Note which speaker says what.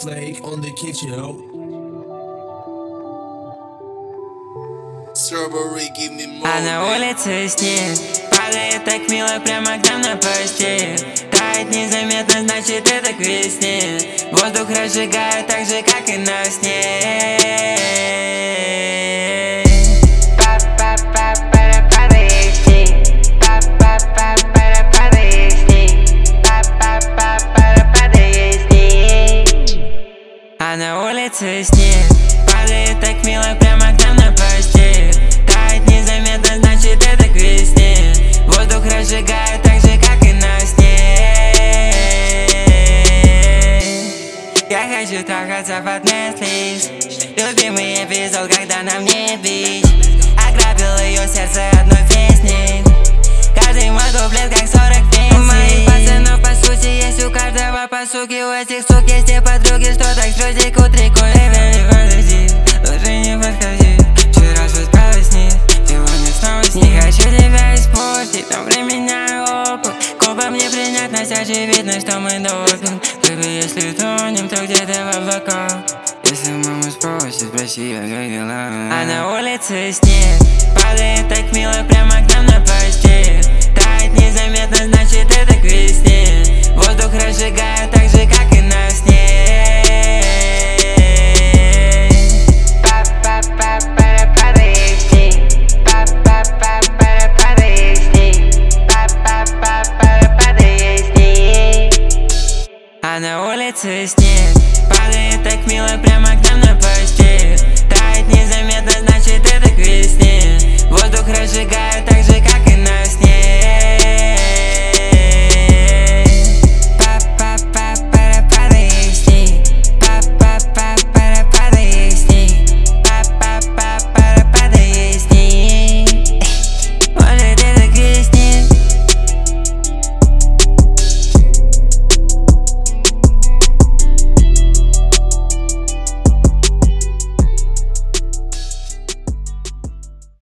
Speaker 1: flake on the kitchen.
Speaker 2: Strawberry, give me more.
Speaker 3: А на улице снег падает так мило прямо к нам на постель. Тает незаметно, значит это к весне. Воздух разжигает так же, как и на сне. А на улице снег падает так мило прямо к нам на постель. Тает незаметно, значит это к весне. Воздух разжигает так же, как и на сне. Я хочу трахаться под Netflix. Любимый эпизод, когда нам не бить. Ограбил ее сердце одной песней. Каждый мой куплет как 40 пенсий. У моих пацанов по сути есть у каждого по суке. У этих сук есть те подруги, что так слезик утрекут. Подожди, лучше не подходи. Вчера спалась с ней, сегодня снова с ней. Не хочу тебя испортить, но применяю опыт. Копа мне принять, на очевидно, что мы допинг. Baby, если тонем, то где-то в облаках. Если мама спросит, спроси, как дела. А на улице снег падает так мило прямо к нам на постель. Тает незаметно, значит это к весне. Воздух разжигает так же, как и на сне. А на улице снег падает так мило прямо к нам на постель. Тает незаметно, значит это к весне. Воздух разжигает так же,